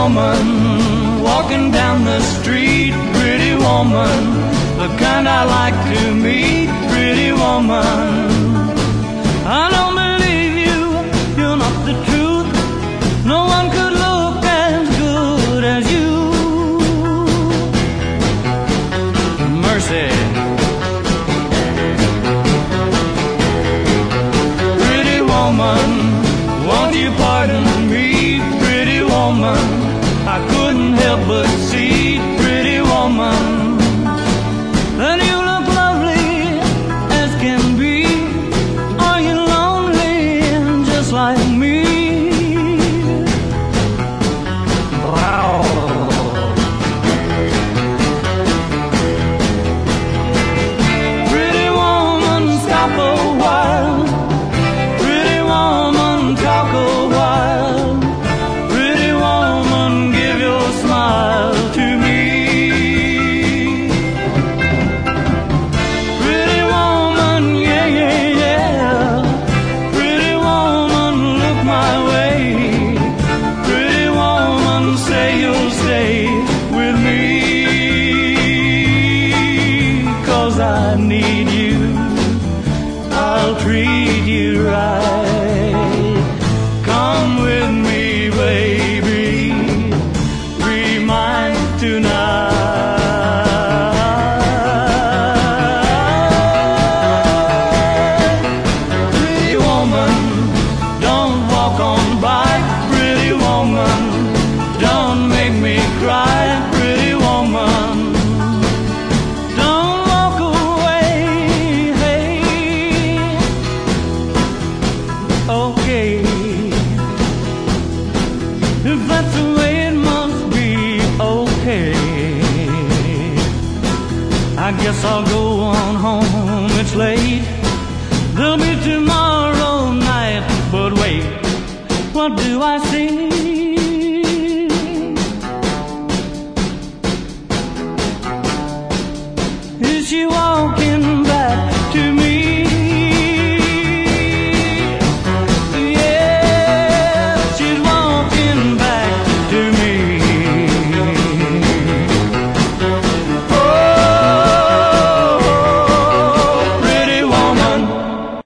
woman walking down the street, pretty woman, the kind I like to meet, pretty woman. I don't believe you, you're not the truth. No one could look as good as you. Mercy. Pretty woman, won't you pardon me, pretty woman? I couldn't help but see, pretty woman, that you look lovely as can be. Are you lonely just like me? Pretty woman, stop a while. Pretty woman, talk a while. Pretty woman, give your smile to me. Pretty woman, yeah, yeah, yeah. Pretty woman, look my way. Pretty woman, say you'll stay with me. 'Cause I need you, I'll treat you right. Come with me, baby, be mine tonight. Pretty woman, don't walk on by. Pretty woman, don't make me cry. Pretty woman, don't walk away. Hey, okay, if that's the way it must be, okay. I guess I'll go on home, it's late. There'll be tomorrow night, but wait, what do I see?